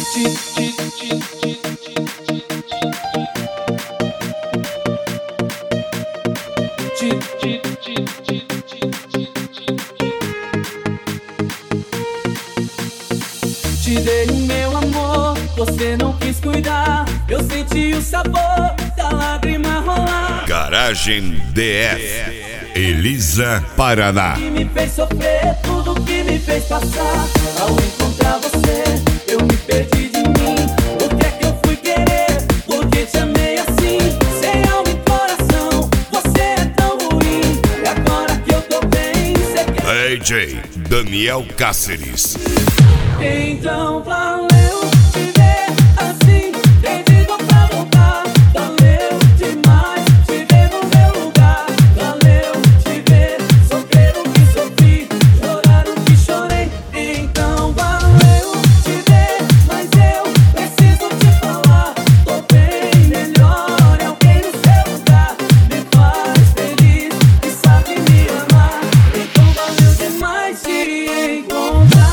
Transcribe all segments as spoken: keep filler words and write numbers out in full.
Te dei o meu amor, você não quis cuidar. Eu senti o sabor da lágrima rolar. Garagem D F, Elisa, Paraná. Que me fez sofrer, tudo que me fez passar. Ao encontrar você, eu me perdi de mim. O que é que eu fui querer? Porque te amei assim, sem alma e coração. Você é tão ruim. E agora que eu tô bem, você quer... D J Daniel Cáceres. Então valeu te ver assim, perdido pra voltar. Valeu demais te ver no meu lugar. Valeu te ver sofrer o que sofri, chorar o que chorei. Então valeu te ver, mas eu preciso te falar. Tô bem melhor, é alguém no seu lugar. Me faz feliz e sabe me amar. Então valeu demais te encontrar.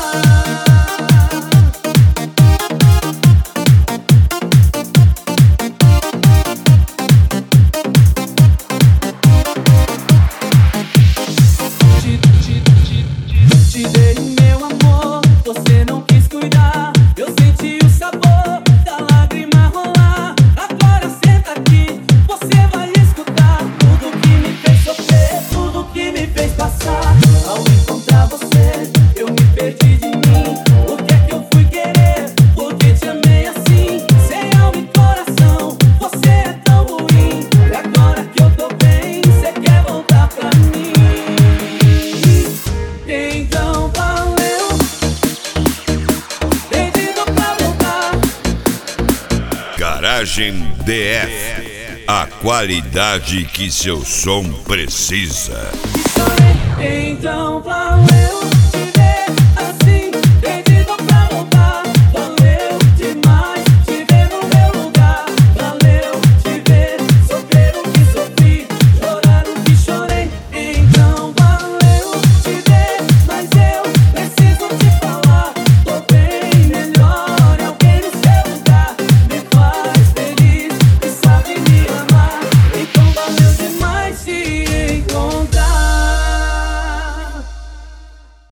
Te dei o meu amor, você não quis cuidar. Eu senti o sabor da lágrima rolar. Agora senta aqui, você vai escutar tudo que me fez sofrer, tudo que me fez passar. Ao encontrar você, eu me perdi de mim. O que é que eu fui querer? Porque te amei assim, sem alma e coração. Você é tão ruim. E agora que eu tô bem, você quer voltar pra mim. Então valeu, perdido pra voltar. Garagem D F, a qualidade que seu som precisa. Então valeu.